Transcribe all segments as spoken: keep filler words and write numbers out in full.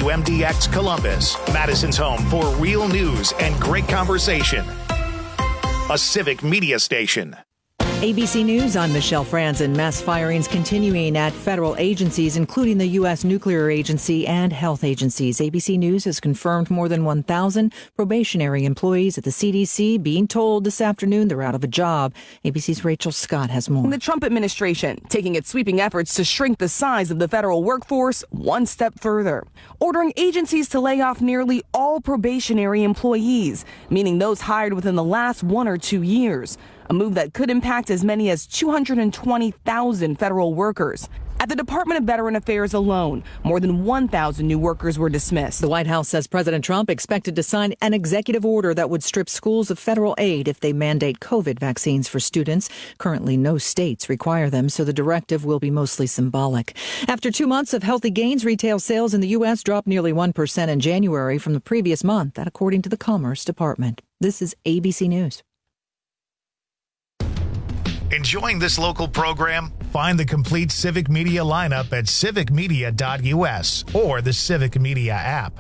W M D X Columbus, Madison's home for real news and great conversation. A civic media station. A B C News, I'm Michelle Franzen. Mass firings continuing at federal agencies, including the U S Nuclear Agency and health agencies. A B C News has confirmed more than one thousand probationary employees at the C D C being told this afternoon they're out of a job. A B C's Rachel Scott has more. The Trump administration taking its sweeping efforts to shrink the size of the federal workforce one step further, ordering agencies to lay off nearly all probationary employees, meaning those hired within the last one or two years. A move that could impact as many as two hundred twenty thousand federal workers. At the Department of Veteran Affairs alone, more than one thousand new workers were dismissed. The White House says President Trump expected to sign an executive order that would strip schools of federal aid if they mandate COVID vaccines for students. Currently, no states require them, so the directive will be mostly symbolic. After two months of healthy gains, retail sales in the U S dropped nearly one percent in January from the previous month, that according to the Commerce Department. This is A B C News. Enjoying this local program? Find the complete Civic Media lineup at civic media dot u s or the Civic Media app.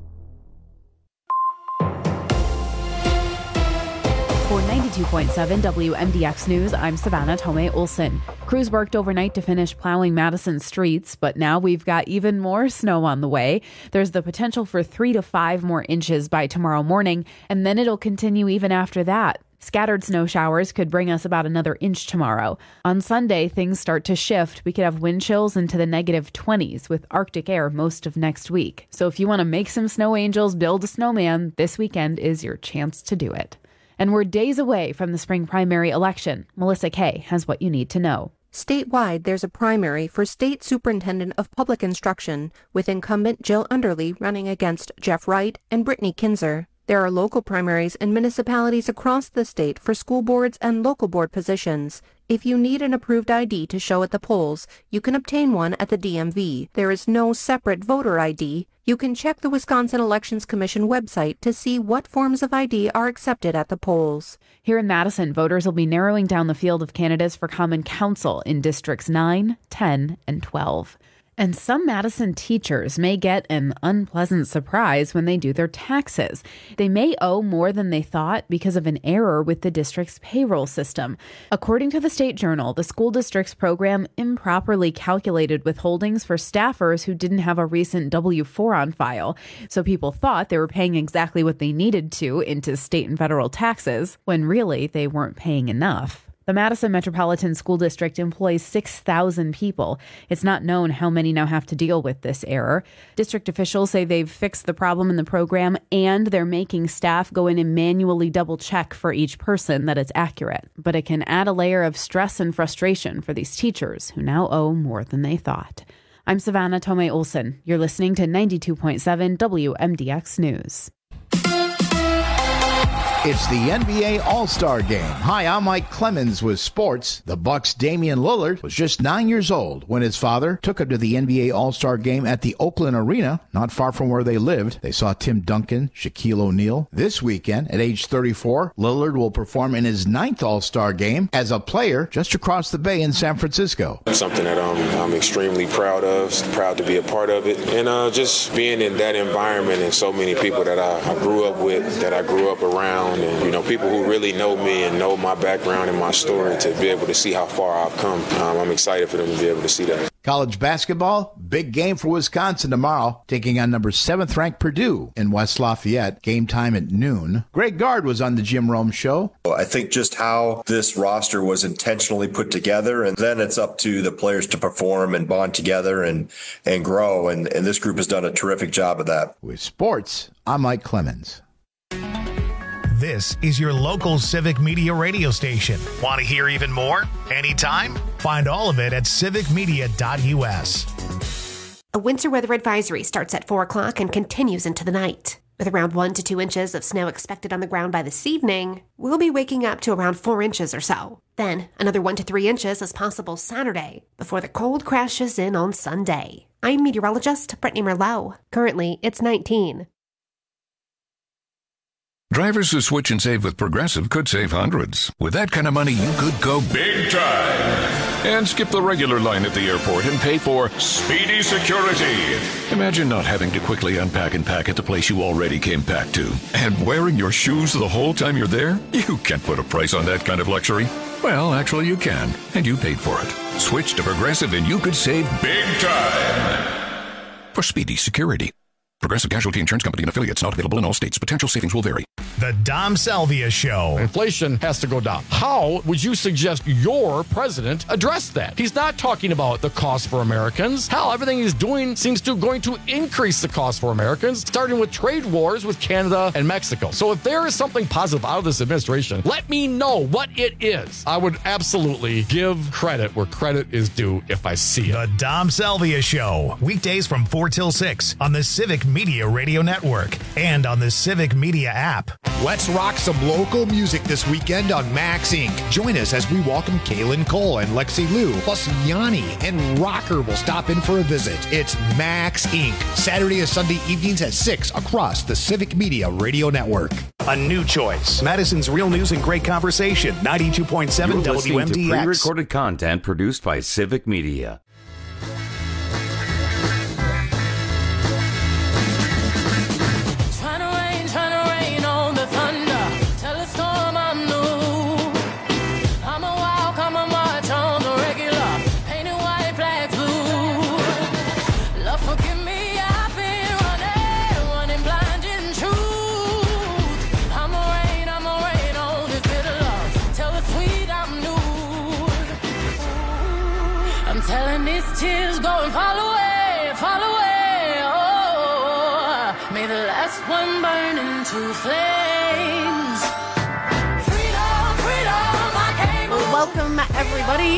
For ninety-two point seven W M D X News, I'm Savannah Tomei-Olson. Crews worked overnight to finish plowing Madison streets, but now we've got even more snow on the way. There's the potential for three to five more inches by tomorrow morning, and then it'll continue even after that. Scattered snow showers could bring us about another inch tomorrow. On Sunday, things start to shift. We could have wind chills into the negative twenties with Arctic air most of next week. So if you want to make some snow angels, build a snowman, this weekend is your chance to do it. And we're days away from the spring primary election. Melissa Kay has what you need to know. Statewide, there's a primary for State Superintendent of Public Instruction, with incumbent Jill Underly running against Jeff Wright and Brittany Kinzer. There are local primaries in municipalities across the state for school boards and local board positions. If you need an approved I D to show at the polls, you can obtain one at the D M V. There is no separate voter I D. You can check the Wisconsin Elections Commission website to see what forms of I D are accepted at the polls. Here in Madison, voters will be narrowing down the field of candidates for Common Council in Districts nine, ten, and twelve. And some Madison teachers may get an unpleasant surprise when they do their taxes. They may owe more than they thought because of an error with the district's payroll system. According to the State Journal, the school district's program improperly calculated withholdings for staffers who didn't have a recent W four on file. So people thought they were paying exactly what they needed to into state and federal taxes, when really they weren't paying enough. The Madison Metropolitan School District employs six thousand people. It's not known how many now have to deal with this error. District officials say they've fixed the problem in the program, and they're making staff go in and manually double check for each person that it's accurate. But it can add a layer of stress and frustration for these teachers who now owe more than they thought. I'm Savannah Tomei-Olson. You're listening to ninety-two point seven W M D X News. It's the N B A All-Star Game. Hi, I'm Mike Clemens with sports. The Bucks' Damian Lillard was just nine years old when his father took him to the N B A All-Star Game at the Oakland Arena, not far from where they lived. They saw Tim Duncan, Shaquille O'Neal. This weekend, at age thirty-four, Lillard will perform in his ninth All-Star Game as a player just across the bay in San Francisco. Something that I'm, I'm extremely proud of, proud to be a part of it, and uh, just being in that environment and so many people that I, I grew up with, that I grew up around. And, you know, people who really know me and know my background and my story, to be able to see how far I've come. Um, I'm excited for them to be able to see that. College basketball, big game for Wisconsin tomorrow, taking on number seventh ranked Purdue in West Lafayette. Game time at noon. Greg Gard was on the Jim Rome Show. I think just how this roster was intentionally put together, and then it's up to the players to perform and bond together and, and grow. And, and this group has done a terrific job of that. With sports, I'm Mike Clemens. This is your local Civic Media radio station. Want to hear even more? Anytime? Find all of it at civic media dot u s. A winter weather advisory starts at four o'clock and continues into the night. With around one to two inches of snow expected on the ground by this evening, we'll be waking up to around four inches or so. Then another one to three inches is possible Saturday before the cold crashes in on Sunday. I'm meteorologist Brittany Merlot. Currently, it's nineteen. Drivers who switch and save with Progressive could save hundreds. With that kind of money, you could go big time. And skip the regular line at the airport and pay for Speedy Security. Imagine not having to quickly unpack and pack at the place you already came packed to. And wearing your shoes the whole time you're there? You can't put a price on that kind of luxury. Well, actually you can, and you paid for it. Switch to Progressive and you could save big time. For Speedy Security. Progressive Casualty Insurance Company and affiliates, not available in all states. Potential savings will vary. The Dom Salvia Show. Inflation has to go down. How would you suggest your president address that? He's not talking about the cost for Americans. Hell, everything he's doing seems to going to increase the cost for Americans, starting with trade wars with Canada and Mexico. So if there is something positive out of this administration, let me know what it is. I would absolutely give credit where credit is due if I see it. The Dom Salvia Show. Weekdays from four till six on the Civic Media Radio Network and on the Civic Media app. Let's rock some local music this weekend on Max Incorporated. Join us as we welcome Kaylin Cole and Lexi Liu, plus Yanni and Rocker will stop in for a visit. It's Max Incorporated. Saturday and Sunday evenings at six across the Civic Media Radio Network. A new choice. Madison's Real News and Great Conversation. ninety-two point seven You're W M D X. listening to pre-recorded content produced by Civic Media. Tears going fall away, fall away. Oh, may the last one burn into flames. Freedom, freedom, I came. Welcome, everybody.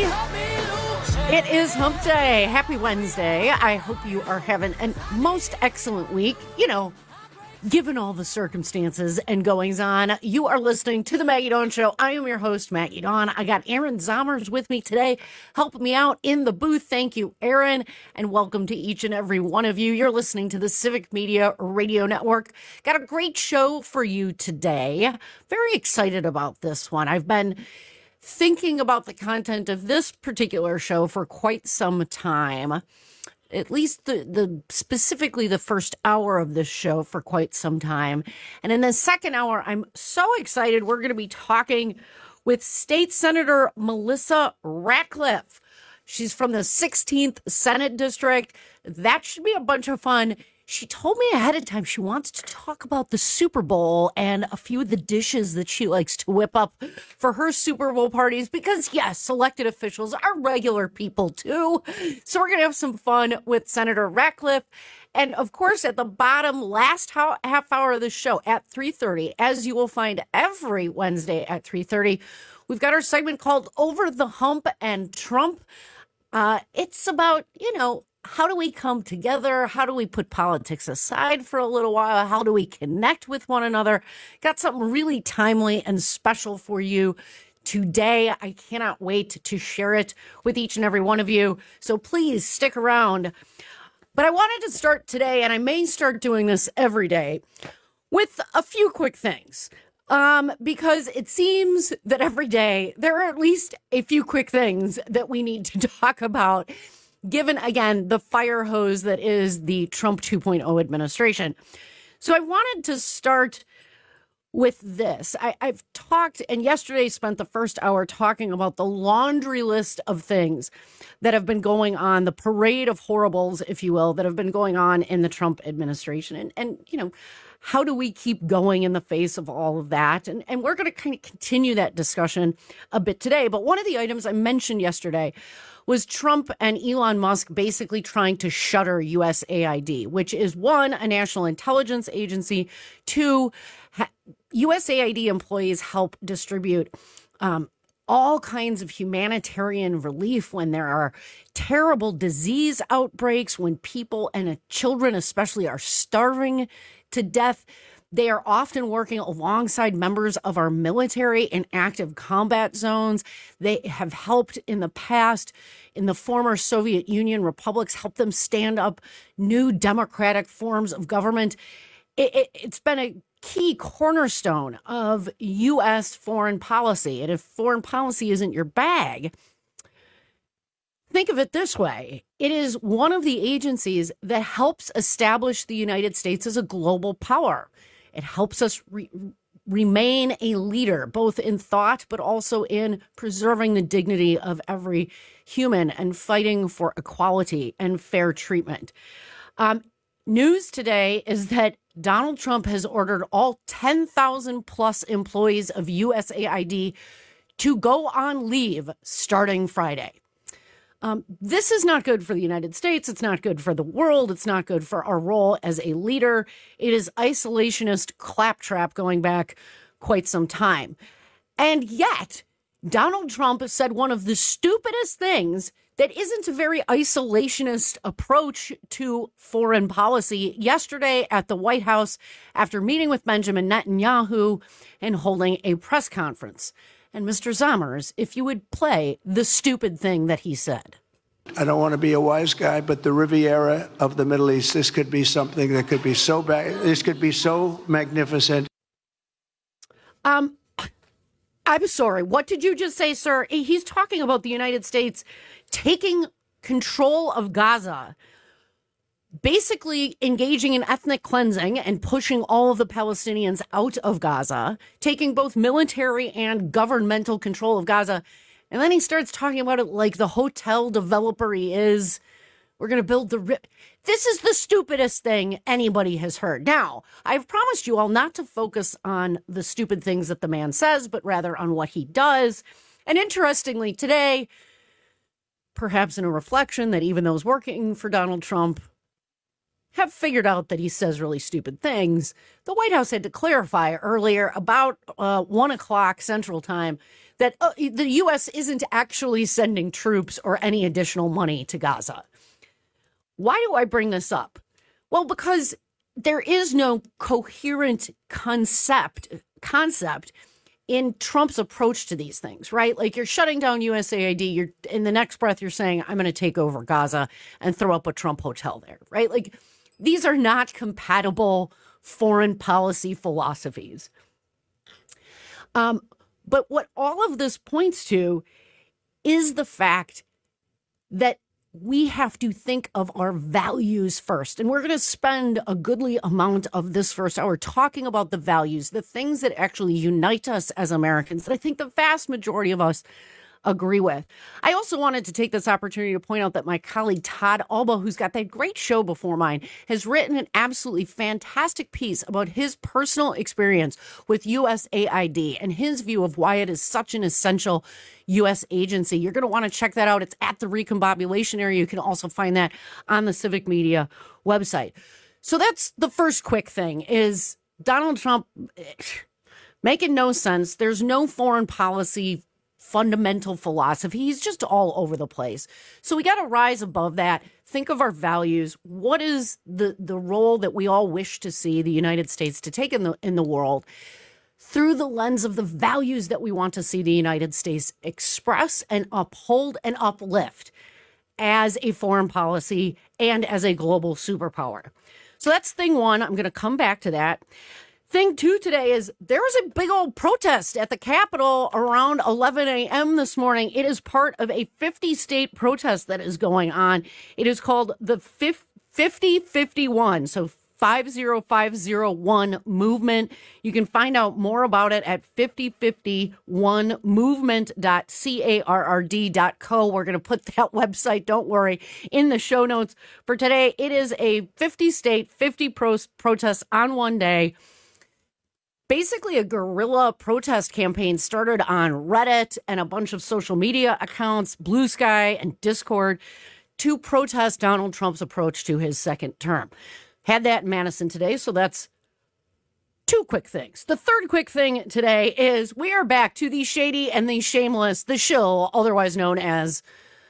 It is Hump Day. Happy Wednesday. I hope you are having a most excellent week. You know, given all the circumstances and goings on. You are listening to the Maggie Dawn Show. I am your host, Maggie Dawn. I got Aaron Zommers with me today, helping me out in the booth. Thank you, Aaron, and welcome to each and every one of you. You're listening to the Civic Media Radio Network. Got a great show for you today. Very excited about this one. I've been thinking about the content of this particular show for quite some time. At least the, the specifically the first hour of this show for quite some time. And in the second hour, I'm so excited. We're going to be talking with State Senator Melissa Ratcliffe. She's from the sixteenth Senate District. That should be a bunch of fun. She told me ahead of time she wants to talk about the Super Bowl and a few of the dishes that she likes to whip up for her Super Bowl parties because, yes, elected officials are regular people, too. So we're going to have some fun with Senator Ratcliffe. And, of course, at the bottom, last half hour of the show at three thirty, as you will find every Wednesday at three thirty, we've got our segment called Over the Hump and Trump. Uh, it's about, you know, how do we come together? How do we put politics aside for a little while? How do we connect with one another? Got something really timely and special for you today. I cannot wait to share it with each and every one of you. So please stick around. But I wanted to start today, and I may start doing this every day, with a few quick things. Um, because it seems that every day there are at least a few quick things that we need to talk about, given, again, the fire hose that is the Trump two point oh administration. So I wanted to start with this. I, I've talked, and yesterday spent the first hour talking about the laundry list of things that have been going on, the parade of horribles, if you will, that have been going on in the Trump administration. And, and you know, how do we keep going in the face of all of that? And, and we're going to kind of continue that discussion a bit today. But one of the items I mentioned yesterday was Trump and Elon Musk basically trying to shutter U S A I D, which is, one, a national intelligence agency, two, ha- U S A I D employees help distribute um, all kinds of humanitarian relief when there are terrible disease outbreaks, when people and uh, children especially are starving to death. They are often working alongside members of our military in active combat zones. They have helped in the past in the former Soviet Union republics, help them stand up new democratic forms of government. It, it, it's been a key cornerstone of U S foreign policy. And if foreign policy isn't your bag, think of it this way. It is one of the agencies that helps establish the United States as a global power. It helps us re- remain a leader, both in thought, but also in preserving the dignity of every human and fighting for equality and fair treatment. Um, news today is that Donald Trump has ordered all ten thousand plus employees of U S A I D to go on leave starting Friday. Um, this is not good for the United States. It's not good for the world. It's not good for our role as a leader. It is isolationist claptrap going back quite some time. And yet, Donald Trump has said one of the stupidest things that isn't a very isolationist approach to foreign policy yesterday at the White House after meeting with Benjamin Netanyahu and holding a press conference. And Mister Zammers, if you would play the stupid thing that he said. I don't want to be a wise guy, but the Riviera of the Middle East, this could be something that could be so bad. This could be so magnificent. Um, I'm sorry. What did you just say, sir? He's talking about the United States taking control of Gaza, basically engaging in ethnic cleansing and pushing all of the Palestinians out of Gaza, taking both military and governmental control of Gaza. And then he starts talking about it like the hotel developer he is. We're going to build the... Ri- this is the stupidest thing anybody has heard. Now, I've promised you all not to focus on the stupid things that the man says, but rather on what he does. And interestingly, today, perhaps in a reflection that even those working for Donald Trump have figured out that he says really stupid things, the White House had to clarify earlier about uh, one o'clock Central Time that uh, the U S isn't actually sending troops or any additional money to Gaza. Why do I bring this up? Well, because there is no coherent concept concept in Trump's approach to these things, right? Like, you're shutting down U S A I D. You're in the next breath, you're saying, I'm going to take over Gaza and throw up a Trump hotel there, right? Like, these are not compatible foreign policy philosophies. Um, but what all of this points to is the fact that we have to think of our values first. And we're going to spend a goodly amount of this first hour talking about the values, the things that actually unite us as Americans, that I think the vast majority of us agree with. I also wanted to take this opportunity to point out that my colleague Todd Alba, who's got that great show before mine, has written an absolutely fantastic piece about his personal experience with U S A I D and his view of why it is such an essential U S agency. You're going to want to check that out. It's at the Recombobulation area. You can also find that on the Civic Media website. So that's the first quick thing, is Donald Trump making no sense. There's no foreign policy fundamental philosophy. He's just all over the place. So we got to rise above that. Think of our values. What is the, the role that we all wish to see the United States to take in the in the world through the lens of the values that we want to see the United States express and uphold and uplift as a foreign policy and as a global superpower. So that's thing one. I'm going to come back to that. Thing two today is there was a big old protest at the Capitol around eleven a.m. this morning. It is part of a fifty-state protest that is going on. It is called the fifty fifty-one, so five zero five zero one movement. You can find out more about it at fifty fifty-one movement dot carrd dot co. We're going to put that website, don't worry, in the show notes for today. It is a fifty-state, fifty pro- protests on one day. Basically a guerrilla protest campaign started on Reddit and a bunch of social media accounts, Blue Sky and Discord, to protest Donald Trump's approach to his second term. Had that in Madison today, so that's two quick things. The third quick thing today is we are back to the shady and the shameless, the shill, otherwise known as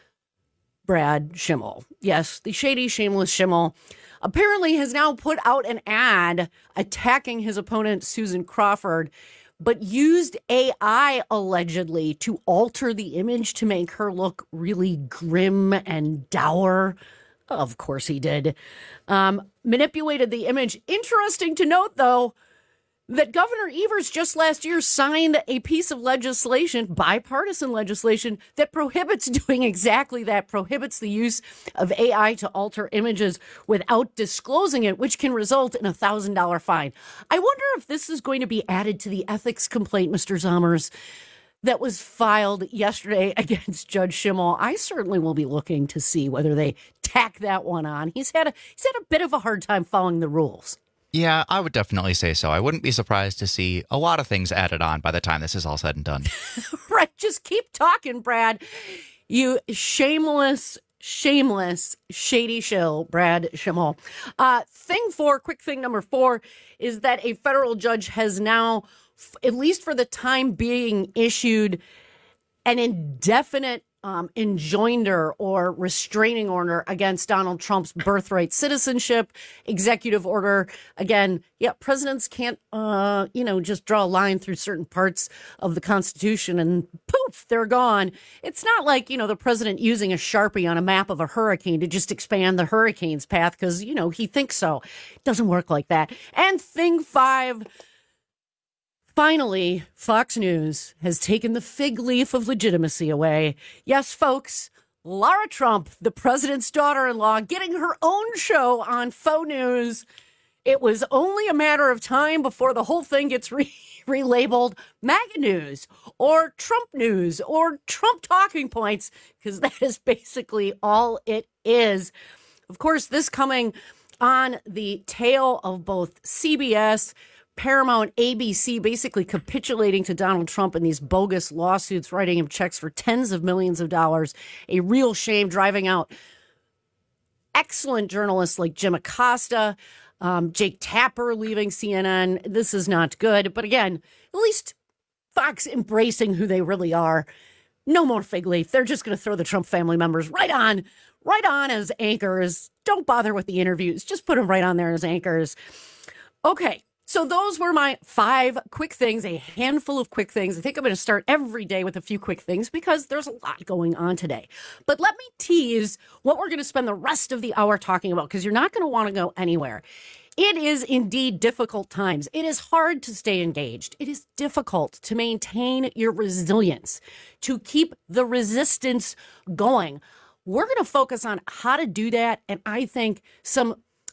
Brad Schimel. Yes, the shady, shameless Schimel apparently has now put out an ad attacking his opponent, Susan Crawford, but used A I allegedly to alter the image to make her look really grim and dour. Of course he did. Um, manipulated the image. Interesting to note, though, that Governor Evers just last year signed a piece of legislation, bipartisan legislation, that prohibits doing exactly that, prohibits the use of A I to alter images without disclosing it, which can result in a one thousand dollars fine. I wonder if this is going to be added to the ethics complaint, Mister Zommers, that was filed yesterday against Judge Schimmel. I certainly will be looking to see whether they tack that one on. He's had a, he's had a bit of a hard time following the rules. Yeah, I would definitely say so. I wouldn't be surprised to see a lot of things added on by the time this is all said and done. Right. Just keep talking, Brad. You shameless, shameless, shady shill, Brad Schimmel. Uh, thing four, quick thing number four, is that a federal judge has now, at least for the time being, issued an indefinite um, enjoinder or restraining order against Donald Trump's birthright citizenship executive order. Again, yeah, presidents can't, uh, you know, just draw a line through certain parts of the Constitution and poof, they're gone. It's not like, you know, the president using a Sharpie on a map of a hurricane to just expand the hurricane's path because, you know, he thinks so. It doesn't work like that. And thing five, finally, Fox News has taken the fig leaf of legitimacy away. Yes, folks, Lara Trump, the president's daughter-in-law, getting her own show on Faux News. It was only a matter of time before the whole thing gets re- relabeled MAGA News or Trump News or Trump Talking Points, because that is basically all it is. Of course, this coming on the tail of both C B S, Paramount, A B C basically capitulating to Donald Trump in these bogus lawsuits, writing him checks for tens of millions of dollars. A real shame, driving out excellent journalists like Jim Acosta, um, Jake Tapper leaving C N N. This is not good. But again, at least Fox embracing who they really are. No more fig leaf. They're just going to throw the Trump family members right on, right on as anchors. Don't bother with the interviews. Just put them right on there as anchors. Okay. So those were my five quick things, a handful of quick things. I think I'm going to start every day with a few quick things because there's a lot going on today. But let me tease what we're going to spend the rest of the hour talking about, because you're not going to want to go anywhere. It is indeed difficult times. It is hard to stay engaged. It is difficult to maintain your resilience, to keep the resistance going. We're going to focus on how to do that, and I think some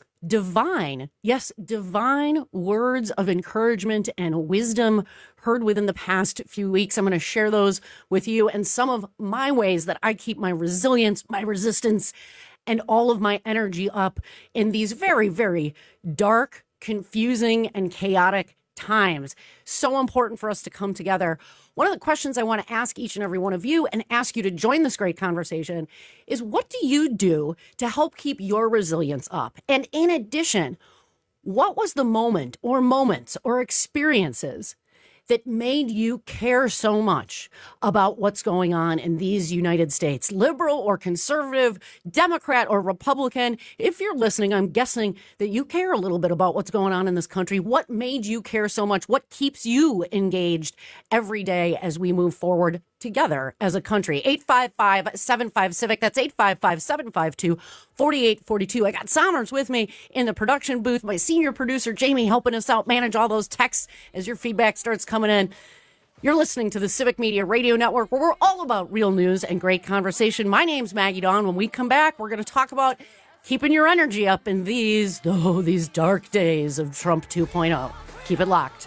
divine, yes, divine words of encouragement and wisdom heard within the past few weeks. I'm going to share those with you and some of my ways that I keep my resilience, my resistance, and all of my energy up in these very, very dark, confusing, and chaotic times. So important for us to come together. One of the questions I want to ask each and every one of you and ask you to join this great conversation is, what do you do to help keep your resilience up? And in addition, what was the moment or moments or experiences that made you care so much about what's going on in these United States, liberal or conservative, Democrat or Republican? If you're listening, I'm guessing that you care a little bit about what's going on in this country. What made you care so much? What keeps you engaged every day as we move forward together as a country? eight five five, seven five, civic. That's eight five five, seven five two, four eight four two. I got Sommers with me in the production booth. My senior producer, Jamie, helping us out manage all those texts as your feedback starts coming in. You're listening to the Civic Media Radio Network, where we're all about real news and great conversation. My name's Maggie Dawn. When we come back, we're going to talk about keeping your energy up in these, oh, these dark days of Trump two point oh. Keep it locked.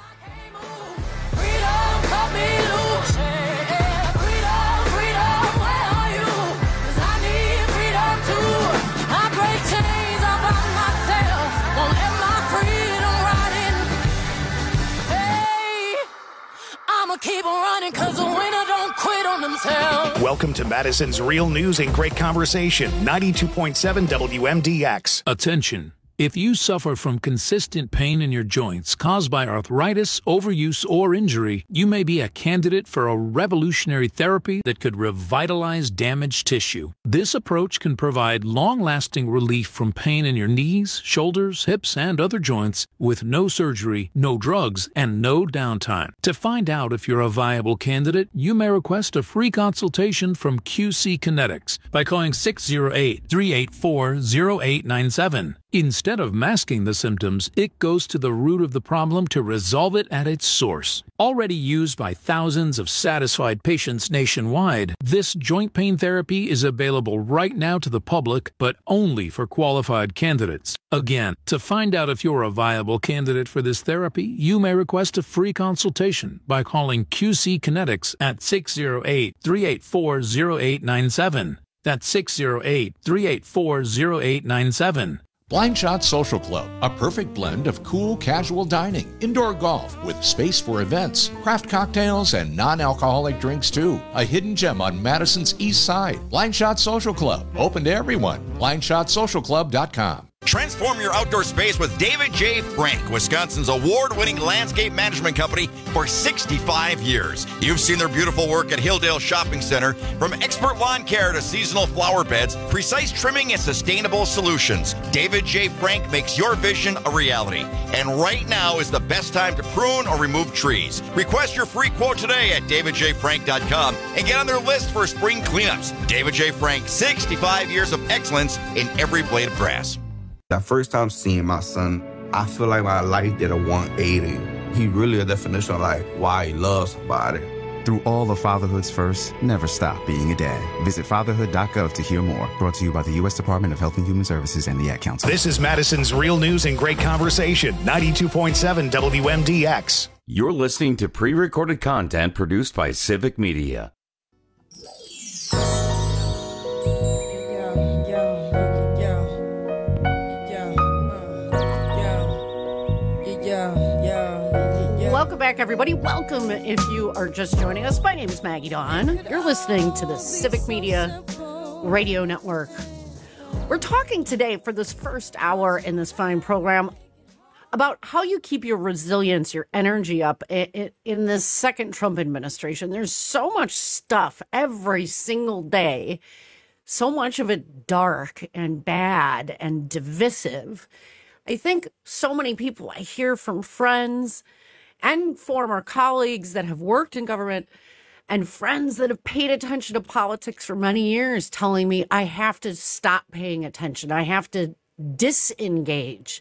Keep on running, cause the winner don't quit on themselves. Welcome to Madison's Real News and Great Conversation, ninety-two point seven W M D X. Attention. If you suffer from consistent pain in your joints caused by arthritis, overuse, or injury, you may be a candidate for a revolutionary therapy that could revitalize damaged tissue. This approach can provide long-lasting relief from pain in your knees, shoulders, hips, and other joints with no surgery, no drugs, and no downtime. To find out if you're a viable candidate, you may request a free consultation from Q C Kinetics by calling six oh eight, three eight four, oh eight nine seven. Instead of masking the symptoms, it goes to the root of the problem to resolve it at its source. Already used by thousands of satisfied patients nationwide, this joint pain therapy is available right now to the public, but only for qualified candidates. Again, to find out if you're a viable candidate for this therapy, you may request a free consultation by calling Q C Kinetics at six oh eight, three eight four, oh eight nine seven. That's six oh eight, three eight four, oh eight nine seven. Blind Shot Social Club, a perfect blend of cool, casual dining, indoor golf with space for events, craft cocktails, and non-alcoholic drinks too. A hidden gem on Madison's East Side. Blind Shot Social Club, open to everyone. blind shot social club dot com. Transform your outdoor space with David J. Frank, Wisconsin's award-winning landscape management company for sixty-five years. You've seen their beautiful work at Hilldale Shopping Center. From expert lawn care to seasonal flower beds, precise trimming and sustainable solutions, David J. Frank makes your vision a reality. And right now is the best time to prune or remove trees. Request your free quote today at david j frank dot com and get on their list for spring cleanups. David J. Frank, sixty-five years of excellence in every blade of grass. That first time seeing my son, I feel like my life did a one eighty. He really a definition of like why he loves somebody. Through all the fatherhood's first, never stop being a dad. Visit fatherhood dot gov to hear more. Brought to you by the U S Department of Health and Human Services and the Ad Council. This is Madison's Real News and Great Conversation, ninety-two point seven W M D X. You're listening to pre-recorded content produced by Civic Media. Welcome back, everybody. Welcome if you are just joining us. My name is Maggie Dawn. You're listening to the Civic Media Radio Network. We're talking today for this first hour in this fine program about how you keep your resilience, your energy up in, in this second Trump administration. There's so much stuff every single day, so much of it dark and bad and divisive. I think so many people I hear from friends and former colleagues that have worked in government and friends that have paid attention to politics for many years telling me I have to stop paying attention. I have to disengage.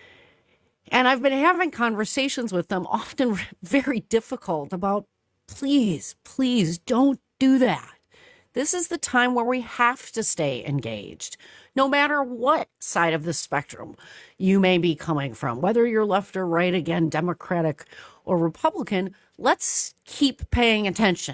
And I've been having conversations with them, often very difficult, about please, please don't do that. This is the time where we have to stay engaged, no matter what side of the spectrum you may be coming from, whether you're left or right, again, Democratic or Republican. Let's keep paying attention.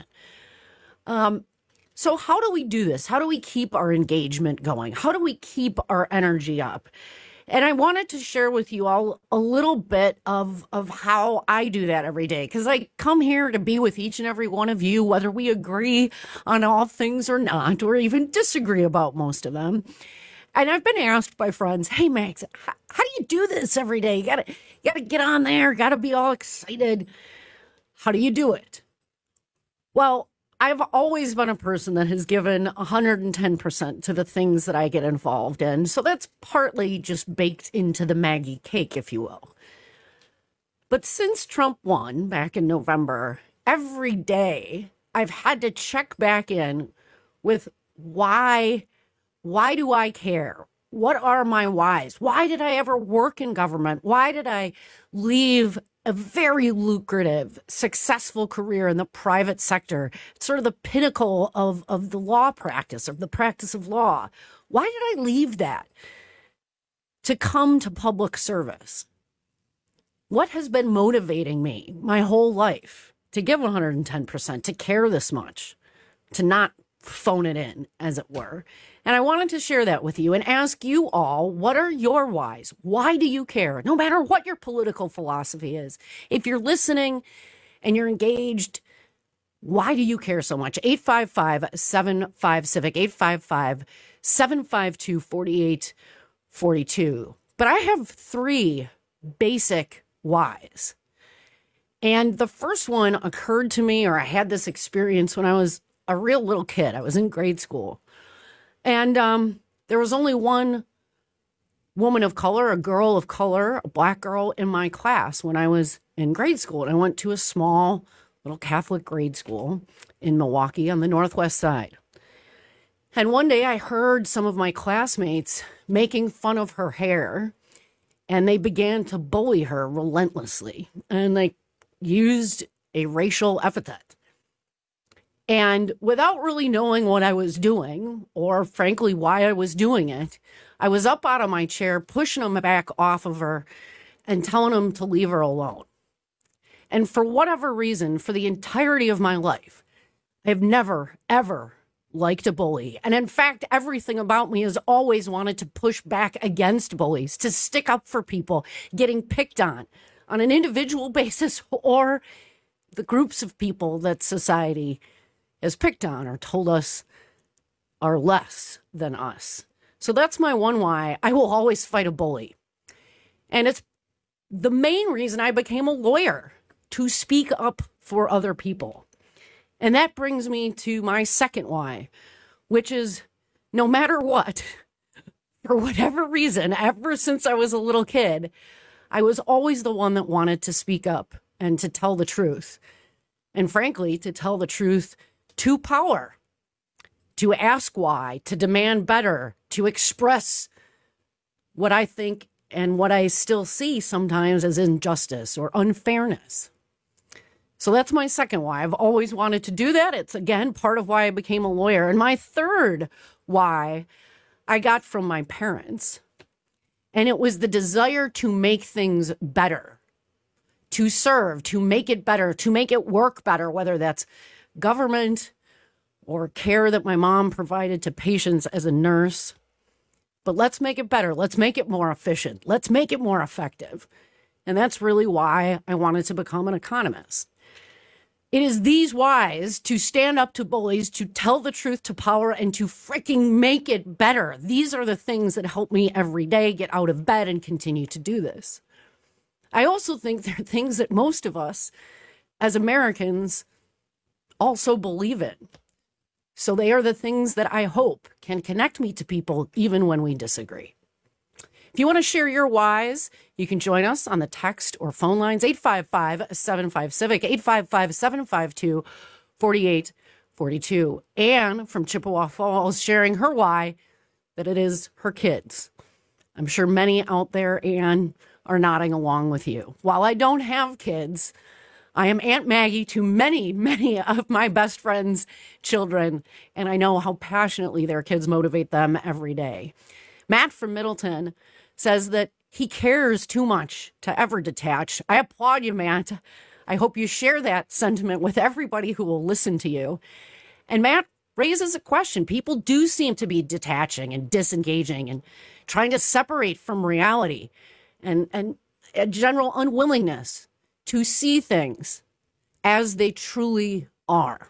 Um, so how do we do this? How do we keep our engagement going? How do we keep our energy up? And I wanted to share with you all a little bit of, of how I do that every day, because I come here to be with each and every one of you, whether we agree on all things or not, or even disagree about most of them. And I've been asked by friends, hey, Max, how, how do you do this every day? You gotta, you gotta get on there, gotta be all excited. How do you do it? Well, I've always been a person that has given one hundred ten percent to the things that I get involved in. So that's partly just baked into the Maggie cake, if you will. But since Trump won back in November, every day I've had to check back in with why, why do I care? What are my whys? Why did I ever work in government? Why did I leave a very lucrative, successful career in the private sector? It's sort of the pinnacle of, of the law practice, of the practice of law. Why did I leave that to come to public service? What has been motivating me my whole life to give one hundred ten percent, to care this much, to not phone it in, as it were? And I wanted to share that with you and ask you all, what are your whys? Why do you care? No matter what your political philosophy is. If you're listening and you're engaged, why do you care so much? eight five five, seven five, CIVIC, eight five five, seven five two, four eight four two. But I have three basic whys. And the first one occurred to me, or I had this experience when I was a real little kid. I was in grade school. And um, there was only one woman of color, a girl of color, a black girl in my class when I was in grade school. And I went to a small little Catholic grade school in Milwaukee on the Northwest Side. And one day I heard some of my classmates making fun of her hair, and they began to bully her relentlessly. And they used a racial epithet. And without really knowing what I was doing, or frankly why I was doing it, I was up out of my chair, pushing them back off of her and telling them to leave her alone. And for whatever reason, for the entirety of my life, I've never, ever liked a bully. And in fact, everything about me has always wanted to push back against bullies, to stick up for people getting picked on, on an individual basis or the groups of people that society has picked on or told us are less than us. So that's my one why. I will always fight a bully. And it's the main reason I became a lawyer, to speak up for other people. And that brings me to my second why, which is no matter what, for whatever reason, ever since I was a little kid, I was always the one that wanted to speak up and to tell the truth. And frankly, to tell the truth to power, to ask why, to demand better, to express what I think and what I still see sometimes as injustice or unfairness. So that's my second why. I've always wanted to do that. It's, again, part of why I became a lawyer. And my third why I got from my parents. And it was the desire to make things better, to serve, to make it better, to make it work better, whether that's government or care that my mom provided to patients as a nurse. But let's make it better. Let's make it more efficient. Let's make it more effective. And that's really why I wanted to become an economist. It is these whys, to stand up to bullies, to tell the truth to power, and to freaking make it better. These are the things that help me every day get out of bed and continue to do this. I also think they're things that most of us as Americans also believe in. So they are the things that I hope can connect me to people even when we disagree. If you want to share your whys, you can join us on the text or phone lines, eight five five, seven five, civic, eight five five, seven five two, four eight four two. Anne from Chippewa Falls sharing her why, that it is her kids. I'm sure many out there, Anne, are nodding along with you. While I don't have kids, I am Aunt Maggie to many, many of my best friends' children, and I know how passionately their kids motivate them every day. Matt from Middleton says that he cares too much to ever detach. I applaud you, Matt. I hope you share that sentiment with everybody who will listen to you. And Matt raises a question. People do seem to be detaching and disengaging and trying to separate from reality, and, and a general unwillingness to see things as they truly are.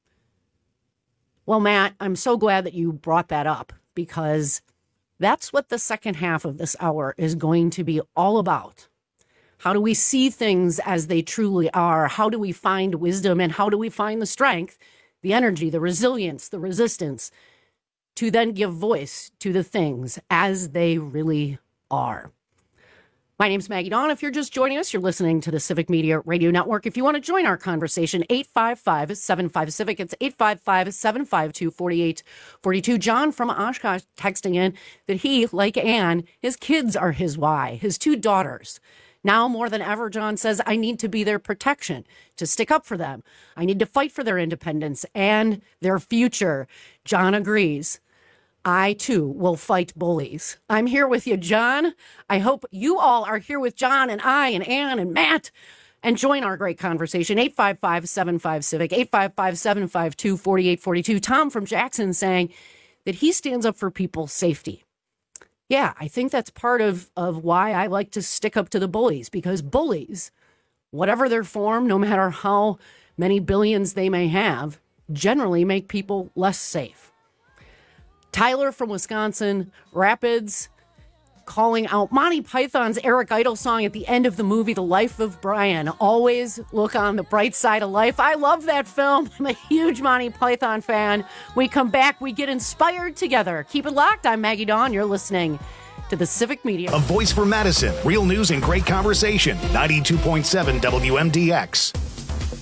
Well, Matt, I'm so glad that you brought that up, because that's what the second half of this hour is going to be all about. How do we see things as they truly are? How do we find wisdom, and how do we find the strength, the energy, the resilience, the resistance to then give voice to the things as they really are? My name's Maggie Dawn. If you're just joining us, you're listening to the Civic Media Radio Network. If you want to join our conversation, eight five five, seven five, civic. It's eight five five, seven five two, four eight four two. John from Oshkosh texting in that he, like Anne, his kids are his why, his two daughters. Now more than ever, John says, I need to be their protection, to stick up for them. I need to fight for their independence and their future. John agrees. I, too, will fight bullies. I'm here with you, John. I hope you all are here with John and I and Ann and Matt, and join our great conversation. eight five five, seven five, civic, eight five five, seven five two, four eight four two. Tom from Jackson saying that he stands up for people's safety. Yeah, I think that's part of, of why I like to stick up to the bullies, because bullies, whatever their form, no matter how many billions they may have, generally make people less safe. Tyler from Wisconsin Rapids calling out Monty Python's Eric Idle song at the end of the movie The Life of Brian. Always look on the bright side of life. I love that film. I'm a huge Monty Python fan. We come back, we get inspired together. Keep it locked. I'm Maggie Dawn. You're listening to the Civic Media. A voice for Madison. Real news and great conversation. ninety-two point seven W M D X.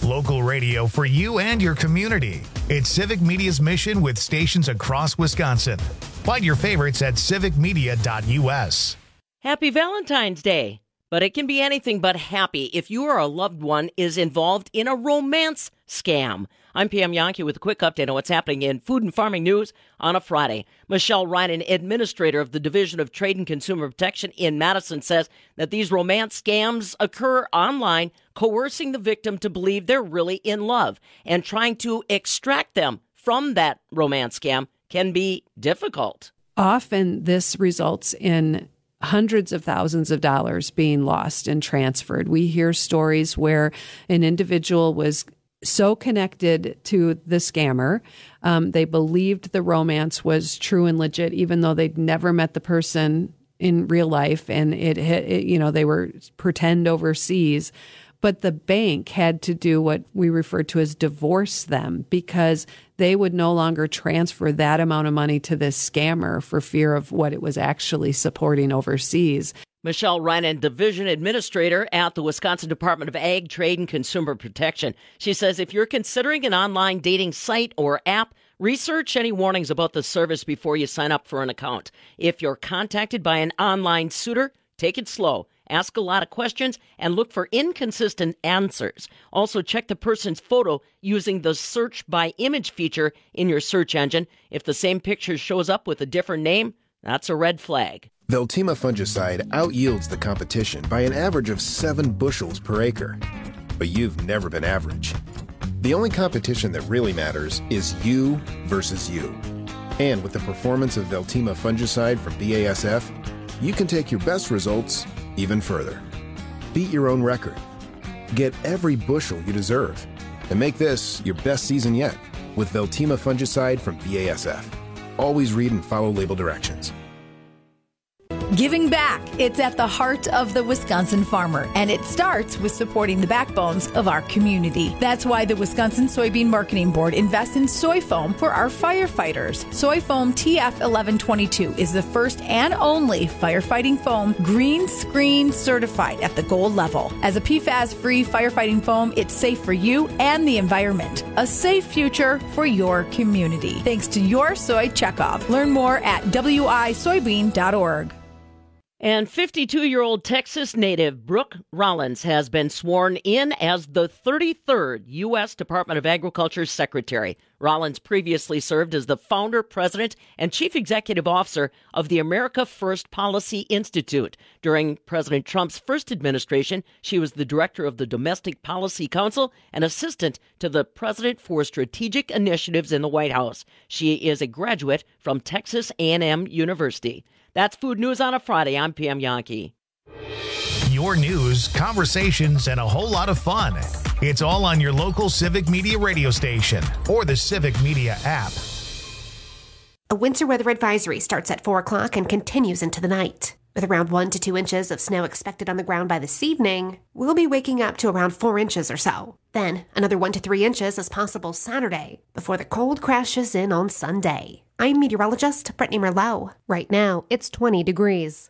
Local radio for you and your community. It's Civic Media's mission with stations across Wisconsin. Find your favorites at civic media dot u s. Happy Valentine's Day. But it can be anything but happy if you or a loved one is involved in a romance scam. I'm Pam Yankee with a quick update on what's happening in food and farming news on a Friday. Michelle Ryan, administrator of the Division of Trade and Consumer Protection in Madison, says that these romance scams occur online, coercing the victim to believe they're really in love, and trying to extract them from that romance scam can be difficult. Often this results in hundreds of thousands of dollars being lost and transferred. We hear stories where an individual was so connected to the scammer, um, they believed the romance was true and legit, even though they'd never met the person in real life, and it, it you know, they were pretend overseas. But the bank had to do what we refer to as divorce them, because they would no longer transfer that amount of money to this scammer for fear of what it was actually supporting overseas. Michelle Ryan, Division Administrator at the Wisconsin Department of Ag, Trade, and Consumer Protection. She says if you're considering an online dating site or app, research any warnings about the service before you sign up for an account. If you're contacted by an online suitor, take it slow. Ask a lot of questions and look for inconsistent answers. Also, check the person's photo using the search by image feature in your search engine. If the same picture shows up with a different name, that's a red flag. Veltima fungicide outyields the competition by an average of seven bushels per acre. But you've never been average. The only competition that really matters is you versus you. And with the performance of Veltima fungicide from B A S F, you can take your best results even further. Beat your own record. Get every bushel you deserve. And make this your best season yet with Veltima fungicide from B A S F. Always read and follow label directions. Giving back. It's at the heart of the Wisconsin farmer, and it starts with supporting the backbones of our community. That's why the Wisconsin Soybean Marketing Board invests in soy foam for our firefighters. Soy foam T F eleven twenty-two is the first and only firefighting foam green screen certified at the gold level. As a P FAS-free firefighting foam, it's safe for you and the environment. A safe future for your community. Thanks to your soy checkoff. Learn more at w i soybean dot org. And fifty-two-year-old Texas native Brooke Rollins has been sworn in as the thirty-third U S Department of Agriculture Secretary. Rollins previously served as the founder, president, and chief executive officer of the America First Policy Institute. During President Trump's first administration, she was the director of the Domestic Policy Council and assistant to the president for strategic initiatives in the White House. She is a graduate from Texas A and M University. That's Food News on a Friday. I'm Pam Yankee. Your news, conversations, and a whole lot of fun. It's all on your local Civic Media radio station or the Civic Media app. A winter weather advisory starts at four o'clock and continues into the night. With around one to two inches of snow expected on the ground by this evening, we'll be waking up to around four inches or so. Then another one to three inches is possible Saturday before the cold crashes in on Sunday. I'm meteorologist Brittany Merlot. Right now, it's twenty degrees.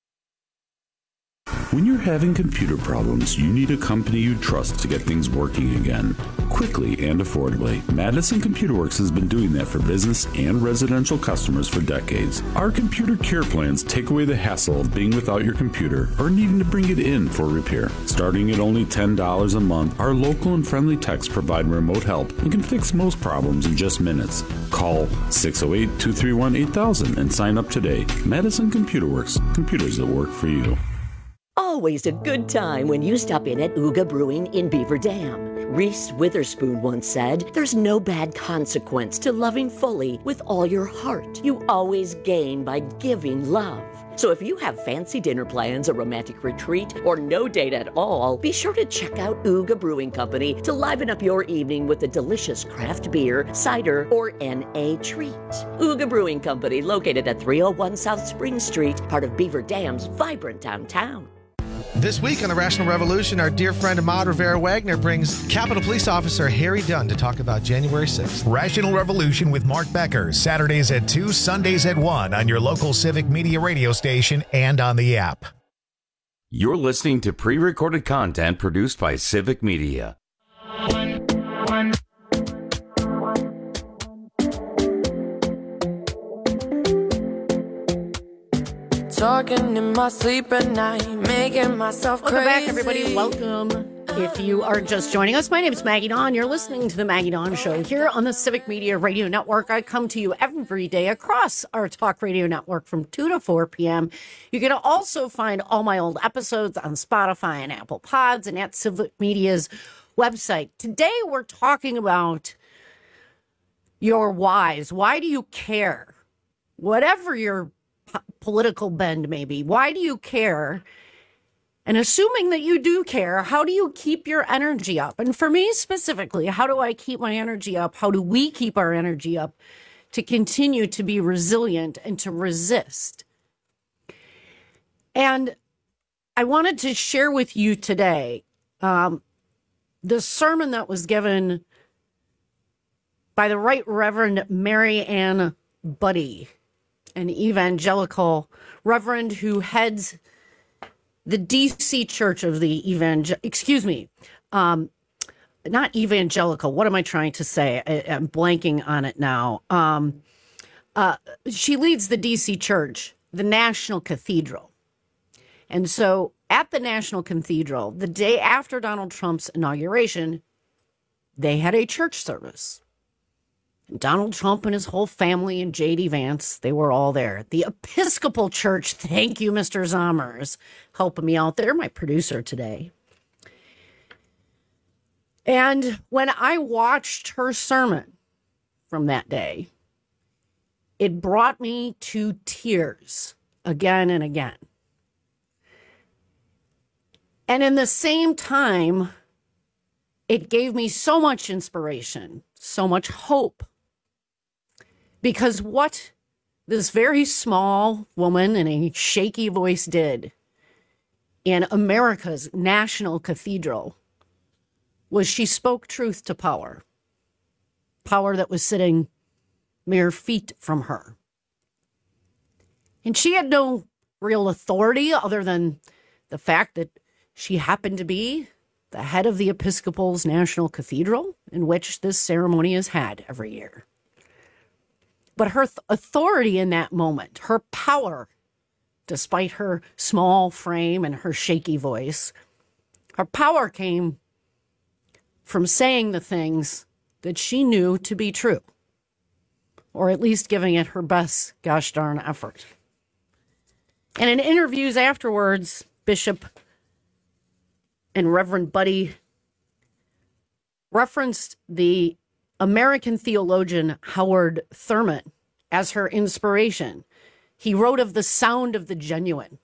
When you're having computer problems, you need a company you trust to get things working again, quickly and affordably. Madison Computer Works has been doing that for business and residential customers for decades. Our computer care plans take away the hassle of being without your computer or needing to bring it in for repair. Starting at only ten dollars a month, our local and friendly techs provide remote help and can fix most problems in just minutes. Call six oh eight, two three one, eight thousand and sign up today. Madison Computer Works, computers that work for you. Always a good time when you stop in at Ooga Brewing in Beaver Dam. Reese Witherspoon once said, "There's no bad consequence to loving fully with all your heart. You always gain by giving love." So if you have fancy dinner plans, a romantic retreat, or no date at all, be sure to check out Ooga Brewing Company to liven up your evening with a delicious craft beer, cider, or N A treat. Ooga Brewing Company, located at three oh one South Spring Street, part of Beaver Dam's vibrant downtown. This week on the Rational Revolution, our dear friend Ahmad Rivera-Wagner brings Capitol Police Officer Harry Dunn to talk about January sixth. Rational Revolution with Mark Becker, Saturdays at two, Sundays at one on your local Civic Media radio station and on the app. You're listening to pre-recorded content produced by Civic Media. talking in my sleep at night, making myself Welcome crazy. back, everybody. Welcome. If you are just joining us, my name is Maggie Dawn. You're listening to the Maggie Dawn Show here on the Civic Media Radio Network. I come to you every day across our talk radio network from two to four p.m. You can also find all my old episodes on Spotify and Apple Pods and at Civic Media's website. Today, we're talking about your whys. Why do you care? Whatever your po- political bend may be, why do you care? And assuming that you do care, how do you keep your energy up? And for me specifically, how do I keep my energy up? How do we keep our energy up to continue to be resilient and to resist? And I wanted to share with you today um, the sermon that was given by the Right Reverend Mary Ann Buddy, an evangelical reverend who heads the D C Church of the Evangel... Excuse me. Um, not evangelical. What am I trying to say? I, I'm blanking on it now. Um, uh, she leads the D C Church, the National Cathedral. And so at the National Cathedral, the day after Donald Trump's inauguration, they had a church service. And Donald Trump and his whole family and J D Vance, they were all there. The Episcopal Church, thank you, Mister Zommers, helping me out there, my producer today. And when I watched her sermon from that day, it brought me to tears again and again. And in the same time, it gave me so much inspiration, so much hope. Because what this very small woman in a shaky voice did in America's National Cathedral was she spoke truth to power. Power that was sitting mere feet from her. And she had no real authority other than the fact that she happened to be the head of the Episcopal's National Cathedral, in which this ceremony is had every year. But her th- authority in that moment, her power, despite her small frame and her shaky voice, her power came from saying the things that she knew to be true, or at least giving it her best gosh darn effort. And in interviews afterwards, Bishop and Reverend Buddy referenced the American theologian Howard Thurman as her inspiration. He wrote of the sound of the genuine.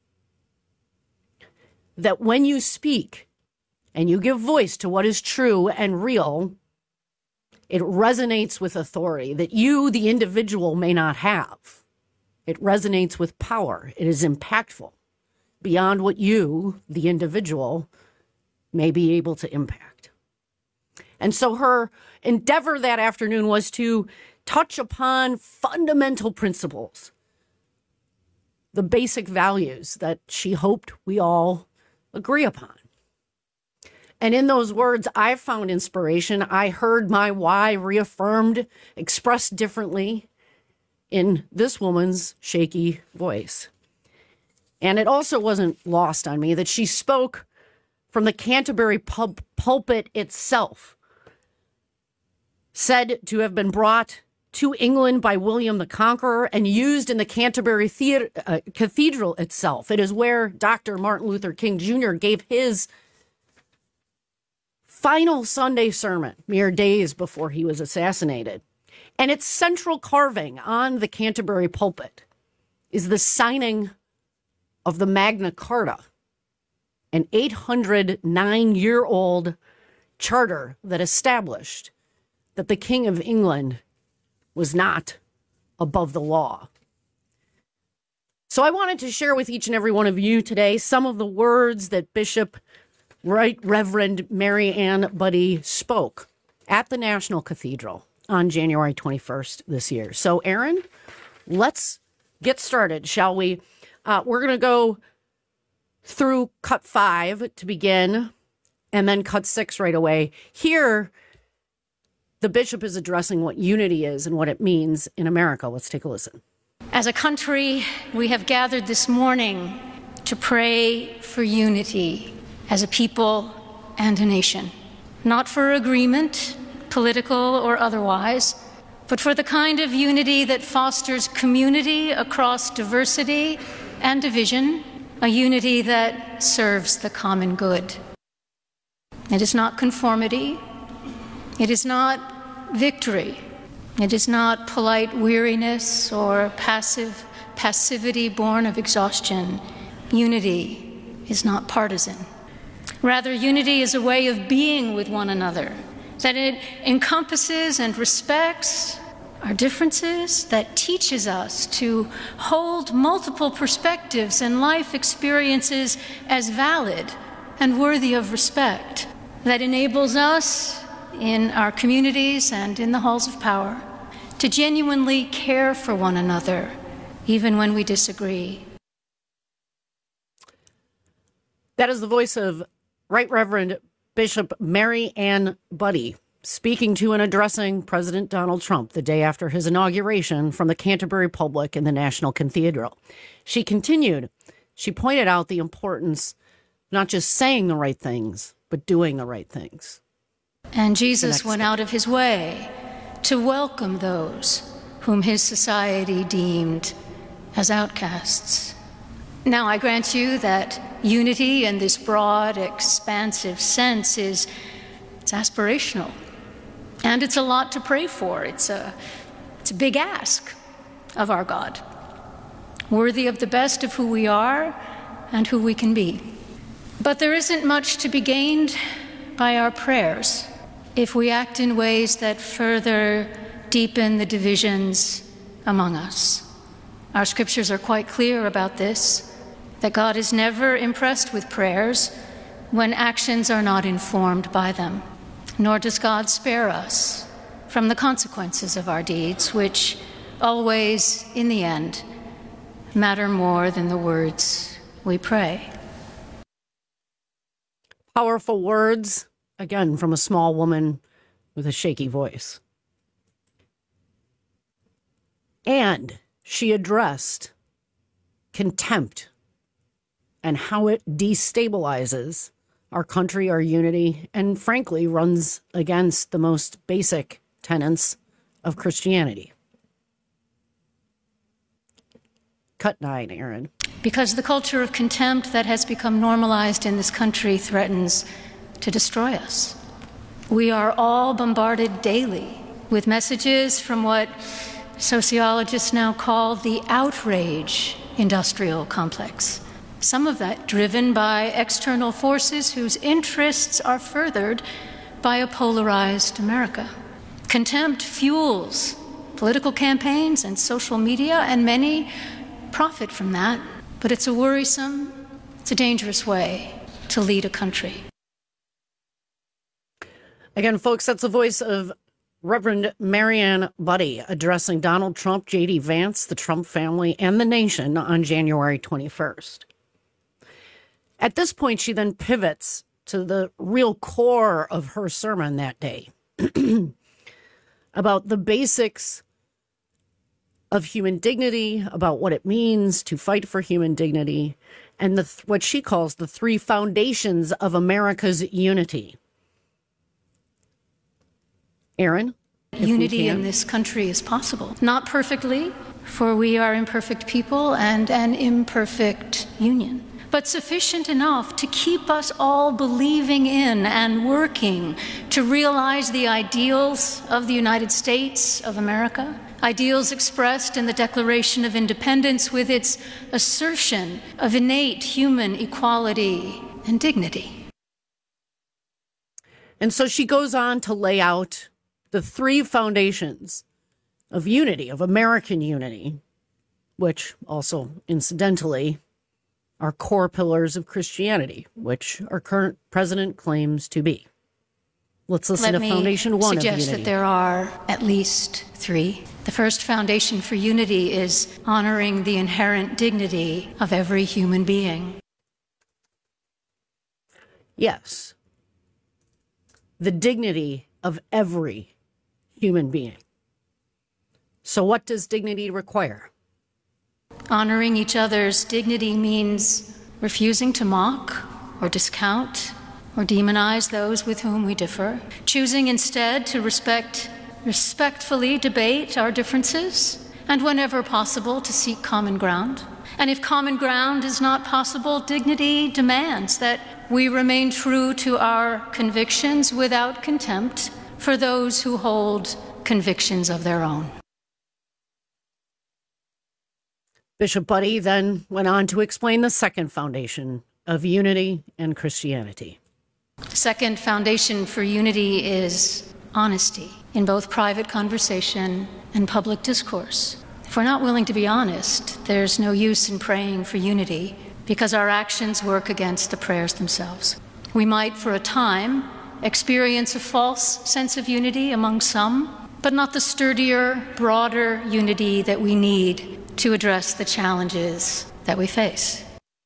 That when you speak and you give voice to what is true and real, it resonates with authority that you, the individual, may not have. It resonates with power. It is impactful beyond what you, the individual, may be able to impact. And so her endeavor that afternoon was to touch upon fundamental principles, the basic values that she hoped we all agree upon. And in those words, I found inspiration. I heard my why reaffirmed, expressed differently in this woman's shaky voice. And it also wasn't lost on me that she spoke from the Canterbury pub- pulpit itself, said to have been brought to England by William the Conqueror and used in the Canterbury Theater, uh, Cathedral itself. It is where Doctor Martin Luther King Junior gave his final Sunday sermon mere days before he was assassinated. And its central carving on the Canterbury pulpit is the signing of the Magna Carta, an eight hundred nine year old charter that established that the King of England was not above the law. So I wanted to share with each and every one of you today some of the words that Bishop Right Reverend Mary Ann Buddy spoke at the National Cathedral on January twenty-first this year. So, Aaron, let's get started, shall we? Uh, we're going to go through cut five to begin, and then cut six right away. Here, the bishop is addressing what unity is and what it means in America. Let's take a listen. As a country, we have gathered this morning to pray for unity as a people and a nation, not for agreement, political or otherwise, but for the kind of unity that fosters community across diversity and division, a unity that serves the common good. It is not conformity. It is not victory. It is not polite weariness or passive passivity born of exhaustion. Unity is not partisan. Rather, unity is a way of being with one another, that it encompasses and respects our differences, that teaches us to hold multiple perspectives and life experiences as valid and worthy of respect, that enables us in our communities and in the halls of power to genuinely care for one another, even when we disagree. That is the voice of Right Reverend Bishop Mary Ann Budde, speaking to and addressing President Donald Trump the day after his inauguration from the Canterbury Public in the National Cathedral. She continued, she pointed out the importance of not just saying the right things, but doing the right things. And Jesus went out of his way to welcome those whom his society deemed as outcasts. Now, I grant you that unity in this broad, expansive sense is it's aspirational. And it's a lot to pray for. It's a, it's a big ask of our God, worthy of the best of who we are and who we can be. But there isn't much to be gained by our prayers if we act in ways that further deepen the divisions among us. Our scriptures are quite clear about this, that God is never impressed with prayers when actions are not informed by them. Nor does God spare us from the consequences of our deeds, which always, in the end, matter more than the words we pray. Powerful words, again, from a small woman with a shaky voice. And she addressed contempt and how it destabilizes our country, our unity, and frankly runs against the most basic tenets of Christianity. Cut nine, Aaron. Because the culture of contempt that has become normalized in this country threatens to destroy us. We are all bombarded daily with messages from what sociologists now call the outrage industrial complex. Some of that driven by external forces whose interests are furthered by a polarized America. Contempt fuels political campaigns and social media, and many profit from that. But it's a worrisome, it's a dangerous way to lead a country. Again, folks, that's the voice of Reverend Mary Ann Budde addressing Donald Trump, J D Vance, the Trump family, and the nation on January twenty-first. At this point, she then pivots to the real core of her sermon that day about the basics of human dignity, about what it means to fight for human dignity, and the what she calls the three foundations of America's unity. Aaron? Unity in this country is possible. Not perfectly, for we are imperfect people and an imperfect union, but sufficient enough to keep us all believing in and working to realize the ideals of the United States of America, ideals expressed in the Declaration of Independence with its assertion of innate human equality and dignity. And so she goes on to lay out the three foundations of unity, of American unity, which also, incidentally, are core pillars of Christianity, which our current president claims to be. Let's listen Let to Foundation One of Unity. Let me suggest that there are at least three. The first foundation for unity is honoring the inherent dignity of every human being. Yes. The dignity of every human being. So what does dignity require? Honoring each other's dignity means refusing to mock or discount or demonize those with whom we differ, choosing instead to respect, respectfully debate our differences, and whenever possible to seek common ground. And if common ground is not possible, dignity demands that we remain true to our convictions without contempt for those who hold convictions of their own. Bishop Budde then went on to explain the second foundation of unity and Christianity. The second foundation for unity is honesty in both private conversation and public discourse. If we're not willing to be honest, there's no use in praying for unity because our actions work against the prayers themselves. We might, for a time, experience a false sense of unity among some, but not the sturdier, broader unity that we need to address the challenges that we face.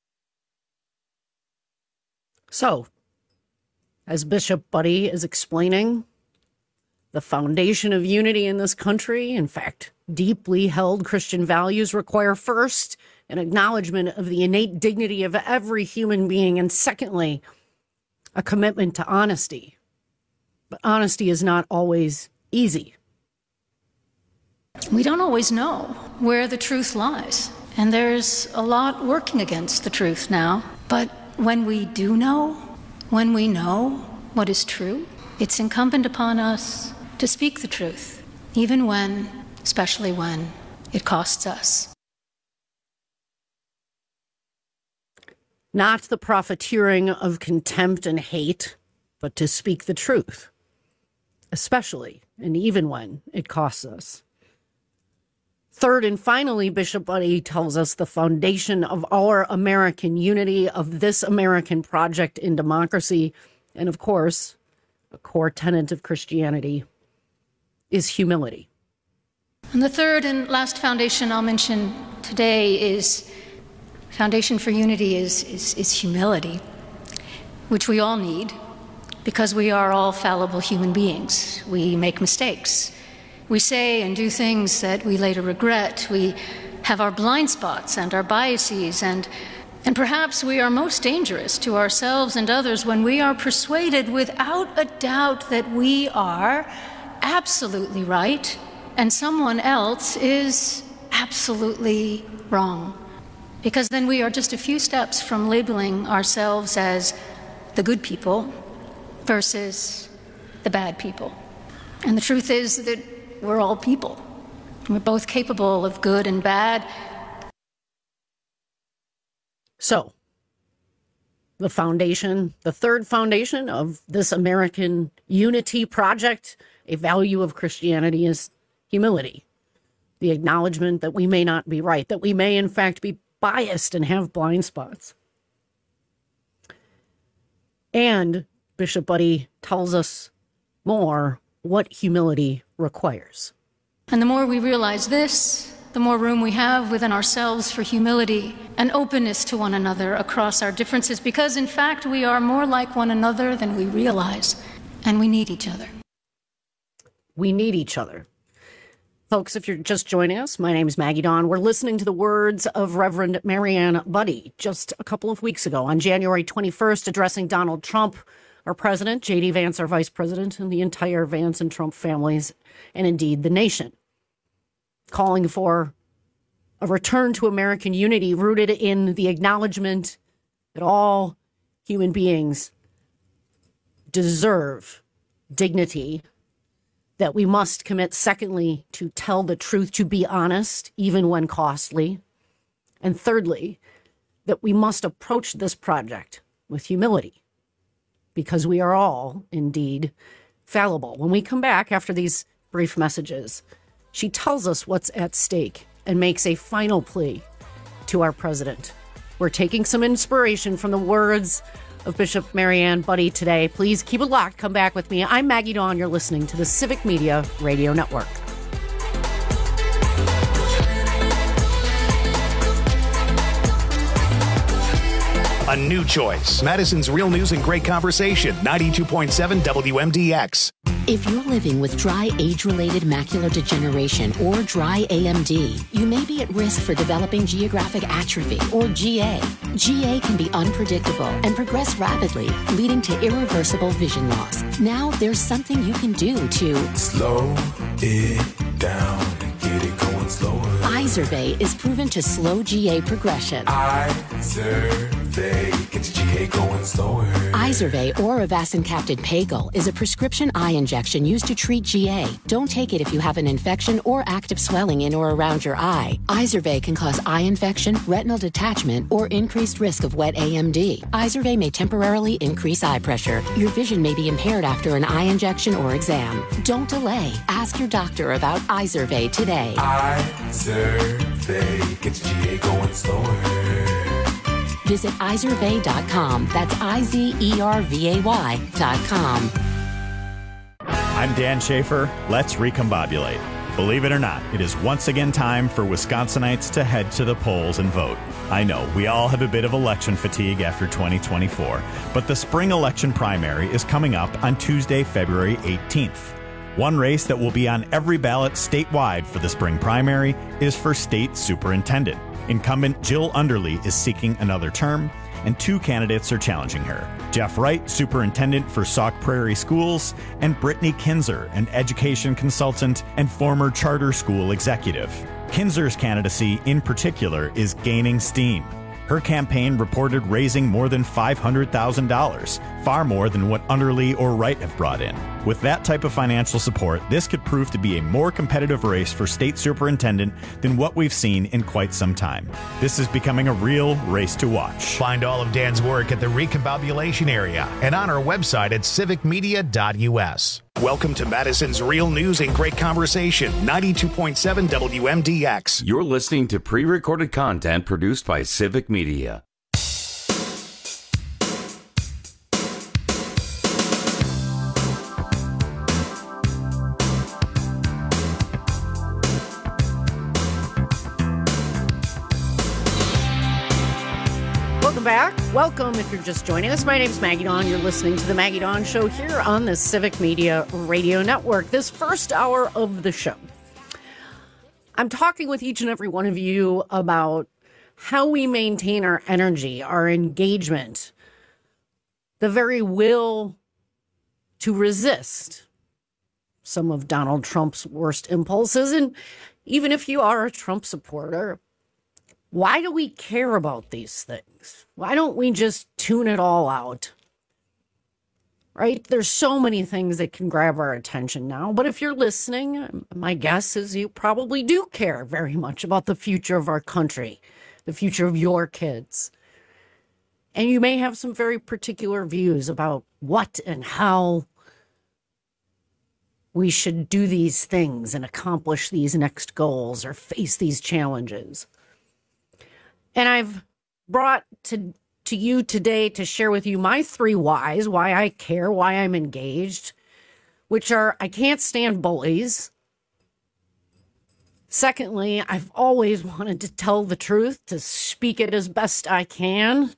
So, as Bishop Budde is explaining, the foundation of unity in this country, in fact, deeply held Christian values, require first an acknowledgement of the innate dignity of every human being, and secondly, a commitment to honesty. But honesty is not always easy. We don't always know where the truth lies, and there's a lot working against the truth now. But when we do know, when we know what is true, it's incumbent upon us to speak the truth, even when, especially when, it costs us. Not the profiteering of contempt and hate, but to speak the truth, especially and even when it costs us. Third and finally, Bishop Budde tells us the foundation of our American unity, of this American project in democracy, and of course, a core tenet of Christianity, is humility. And the third and last foundation I'll mention today is foundation for unity is, is, is humility, which we all need because we are all fallible human beings. We make mistakes. We say and do things that we later regret. We have our blind spots and our biases, and, and perhaps we are most dangerous to ourselves and others when we are persuaded without a doubt that we are absolutely right and someone else is absolutely wrong. Because then we are just a few steps from labeling ourselves as the good people versus the bad people. And the truth is that we're all people. We're both capable of good and bad. So, the foundation, the third foundation of this American unity project, a value of Christianity, is humility. The acknowledgement that we may not be right, that we may in fact be biased and have blind spots. And Bishop Budde tells us more what humility requires. And the more we realize this, the more room we have within ourselves for humility and openness to one another across our differences, because in fact we are more like one another than we realize, and we need each other. We need each other. Folks, if you're just joining us, my name is Maggie Dawn. We're listening to the words of Reverend Marianne Budde just a couple of weeks ago on January twenty-first, addressing Donald Trump, our president, J D Vance, our vice president, and the entire Vance and Trump families, and indeed the nation, calling for a return to American unity rooted in the acknowledgement that all human beings deserve dignity, that we must commit, secondly, to tell the truth, to be honest, even when costly, and thirdly, that we must approach this project with humility, because we are all, indeed, fallible. When we come back after these brief messages, she tells us what's at stake and makes a final plea to our president. We're taking some inspiration from the words of Bishop Marianne Budde today. Please keep it locked. Come back with me. I'm Maggie Dawn. You're listening to the Civic Media Radio Network. A new choice. Madison's Real News and Great Conversation, ninety-two point seven W M D X. If you're living with dry age-related macular degeneration or dry A M D, you may be at risk for developing geographic atrophy or G A. G A can be unpredictable and progress rapidly, leading to irreversible vision loss. Now there's something you can do to slow it down and get it going slower. Izervay is proven to slow G A progression. Izervay gets G A going slower. Izervay or avacincaptad pegol is a prescription eye injection used to treat G A. Don't take it if you have an infection or active swelling in or around your eye. Izervay can cause eye infection, retinal detachment, or increased risk of wet A M D. Izervay may temporarily increase eye pressure. Your vision may be impaired after an eye injection or exam. Don't delay. Ask your doctor about Izervay today. Izervay gets G A going slower. Visit Izervay dot com. That's I Z E R V A Y dot com. I'm Dan Schaefer. Let's recombobulate. Believe it or not, it is once again time for Wisconsinites to head to the polls and vote. I know, we all have a bit of election fatigue after twenty twenty-four, but the spring election primary is coming up on Tuesday, February eighteenth. One race that will be on every ballot statewide for the spring primary is for state superintendent. Incumbent Jill Underly is seeking another term, and two candidates are challenging her. Jeff Wright, superintendent for Sauk Prairie Schools, and Brittany Kinzer, an education consultant and former charter school executive. Kinzer's candidacy, in particular, is gaining steam. Her campaign reported raising more than five hundred thousand dollars, far more than what Underly or Wright have brought in. With that type of financial support, this could prove to be a more competitive race for state superintendent than what we've seen in quite some time. This is becoming a real race to watch. Find all of Dan's work at the Recombobulation area and on our website at civic media dot U S. Welcome to Madison's Real News and Great Conversation, ninety-two point seven W M D X. You're listening to pre-recorded content produced by Civic Media. Welcome back. Welcome if you're just joining us. My name's Maggie Dawn. You're listening to the Maggie Dawn Show here on the Civic Media Radio Network. This first hour of the show, I'm talking with each and every one of you about how we maintain our energy, our engagement, the very will to resist some of Donald Trump's worst impulses. And even if you are a Trump supporter, why do we care about these things? Why don't we just tune it all out? Right? There's so many things that can grab our attention now. But if you're listening, my guess is you probably do care very much about the future of our country, the future of your kids. And you may have some very particular views about what and how we should do these things and accomplish these next goals or face these challenges. And I've brought to to you today to share with you my three whys, why I care, why I'm engaged, which are I can't stand bullies. Secondly, I've always wanted to tell the truth, to speak it as best I can,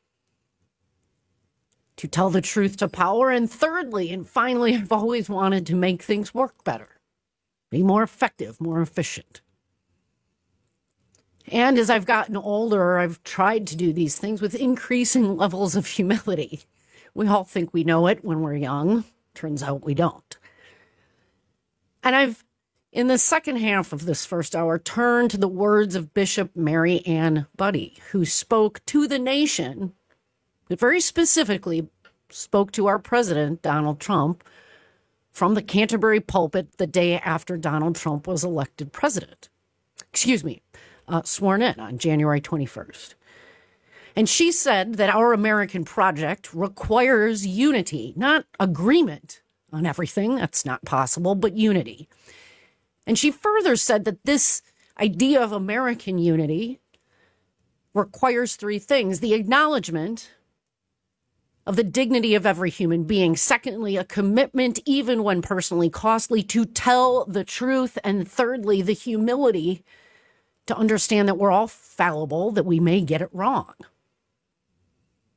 to tell the truth to power. And thirdly, and finally, I've always wanted to make things work better, be more effective, more efficient. And as I've gotten older, I've tried to do these things with increasing levels of humility. We all think we know it when we're young. Turns out we don't. And I've, in the second half of this first hour, turned to the words of Bishop Mary Ann Budde, who spoke to the nation, but very specifically spoke to our president, Donald Trump, from the Canterbury pulpit the day after Donald Trump was elected president. Excuse me. Uh, sworn in on January twenty-first. And she said that our American project requires unity, not agreement on everything. That's not possible, but unity. And she further said that this idea of American unity requires three things: the acknowledgement of the dignity of every human being. Secondly, a commitment, even when personally costly, to tell the truth. And thirdly, the humility to understand that we're all fallible, that we may get it wrong.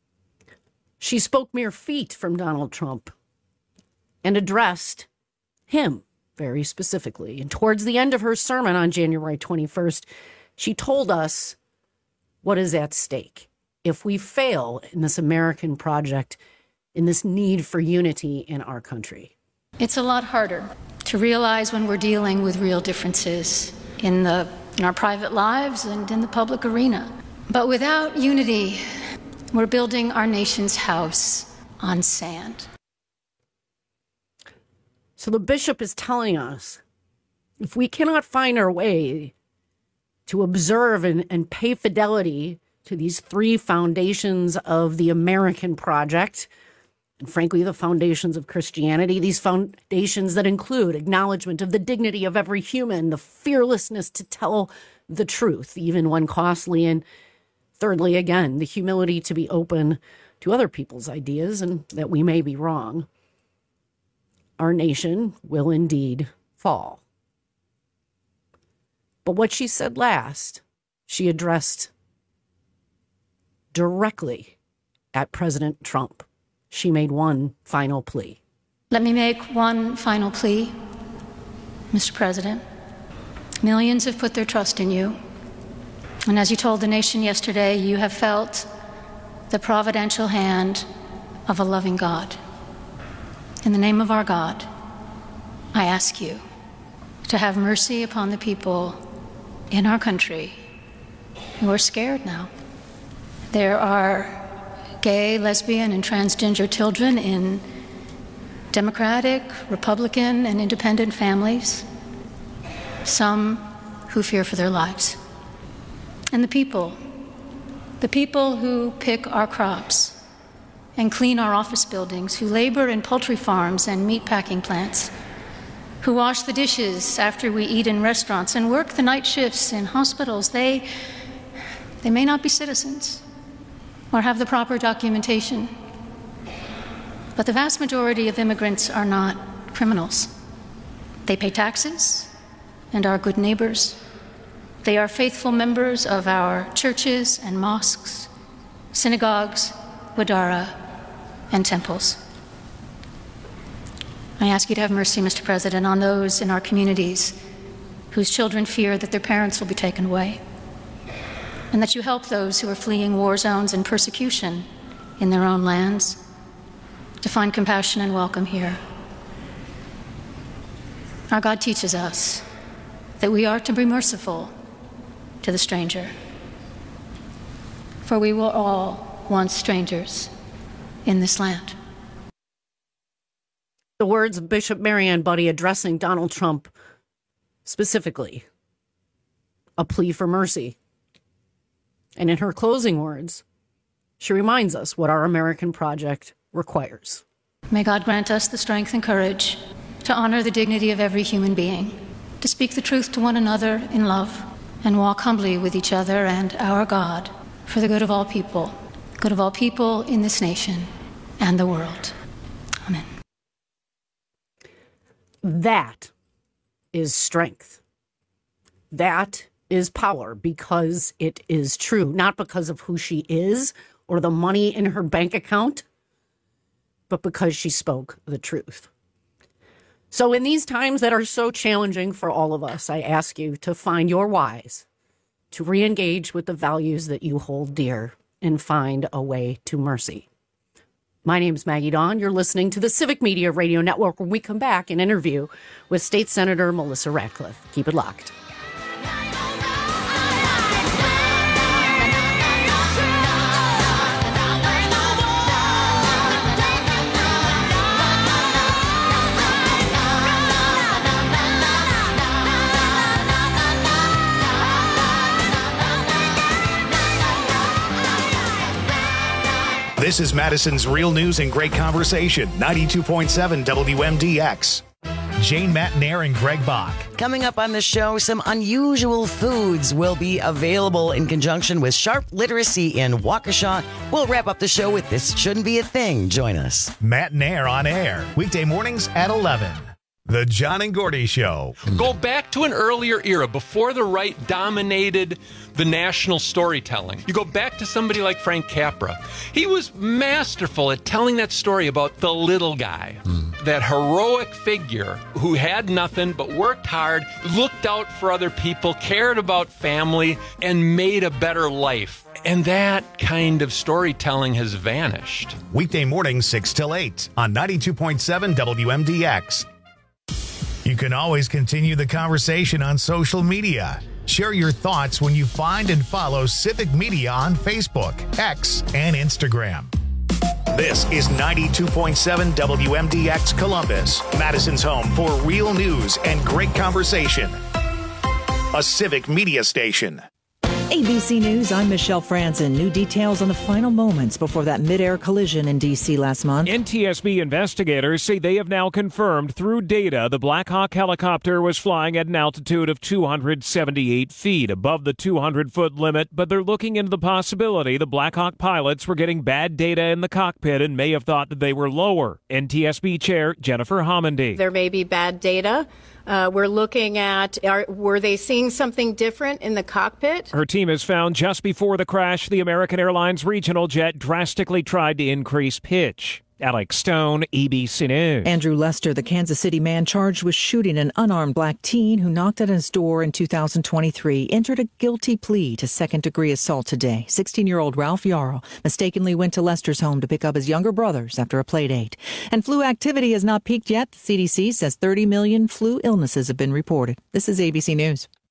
She spoke mere feet from Donald Trump and addressed him very specifically. And towards the end of her sermon on January twenty-first, she told us what is at stake if we fail in this American project, in this need for unity in our country. It's a lot harder to realize when we're dealing with real differences in the in our private lives and in the public arena. But without unity, we're building our nation's house on sand. So the bishop is telling us, if we cannot find our way to observe and, and pay fidelity to these three foundations of the American project, and frankly, the foundations of Christianity, these foundations that include acknowledgement of the dignity of every human, the fearlessness to tell the truth, even when costly, and thirdly, again, the humility to be open to other people's ideas and that we may be wrong, our nation will indeed fall. But what she said last, she addressed directly at President Trump. She made one final plea. Let me make one final plea, Mister President. Millions have put their trust in you. And as you told the nation yesterday, you have felt the providential hand of a loving God. In the name of our God, I ask you to have mercy upon the people in our country who are scared now. There are gay, lesbian, and transgender children in Democratic, Republican, and independent families, some who fear for their lives. And the people, the people who pick our crops and clean our office buildings, who labor in poultry farms and meat packing plants, who wash the dishes after we eat in restaurants and work the night shifts in hospitals, they, they may not be citizens or have the proper documentation. But the vast majority of immigrants are not criminals. They pay taxes and are good neighbors. They are faithful members of our churches and mosques, synagogues, wadara, and temples. I ask you to have mercy, Mister President, on those in our communities whose children fear that their parents will be taken away, and that you help those who are fleeing war zones and persecution in their own lands to find compassion and welcome here. Our God teaches us that we are to be merciful to the stranger, for we were all once strangers in this land. The words of Bishop Marianne Budde addressing Donald Trump specifically, a plea for mercy. And in her closing words, she reminds us what our American project requires. May God grant us the strength and courage to honor the dignity of every human being, to speak the truth to one another in love, and walk humbly with each other and our God for the good of all people, good of all people in this nation and the world. Amen. That is strength. That is power, because it is true, not because of who she is or the money in her bank account, but because she spoke the truth. So in these times that are so challenging for all of us, I ask you to find your whys, to re-engage with the values that you hold dear, and find a way to mercy. My name is Maggie Dawn. You're listening to the Civic Media Radio Network. When we come back, an interview with State Senator Melissa Ratcliffe. Keep it locked. This is Madison's Real News and Great Conversation, ninety-two point seven W M D X. Jane Matnair and Greg Bach. Coming up on the show, some unusual foods will be available in conjunction with Sharp Literacy in Waukesha. We'll wrap up the show with This Shouldn't Be a Thing. Join us. Matnair on air, weekday mornings at eleven. The John and Gordy Show. Go back to an earlier era before the right dominated the national storytelling. You go back to somebody like Frank Capra. He was masterful at telling that story about the little guy, mm. that heroic figure who had nothing but worked hard, looked out for other people, cared about family, and made a better life. And that kind of storytelling has vanished. Weekday mornings, six till eight on ninety-two point seven W M D X. You can always continue the conversation on social media. Share your thoughts when you find and follow Civic Media on Facebook, X, and Instagram. This is ninety-two point seven W M D X Columbus, Madison's home for real news and great conversation. A Civic Media station. A B C News, I'm Michelle Franzen. New details on the final moments before that mid-air collision in D C last month. N T S B investigators say they have now confirmed through data the Black Hawk helicopter was flying at an altitude of two hundred seventy-eight feet above the two hundred foot limit, but they're looking into the possibility the Black Hawk pilots were getting bad data in the cockpit and may have thought that they were lower. N T S B Chair Jennifer Homendy. There may be bad data. Uh, we're looking at, are, were they seeing something different in the cockpit? Her team has found just before the crash, the American Airlines regional jet drastically tried to increase pitch. Alex Stone, A B C News. Andrew Lester, the Kansas City man charged with shooting an unarmed black teen who knocked at his door in two thousand twenty-three, entered a guilty plea to second-degree assault today. sixteen-year-old Ralph Yarrow mistakenly went to Lester's home to pick up his younger brothers after a play date. And flu activity has not peaked yet. The C D C says thirty million flu illnesses have been reported. This is A B C News.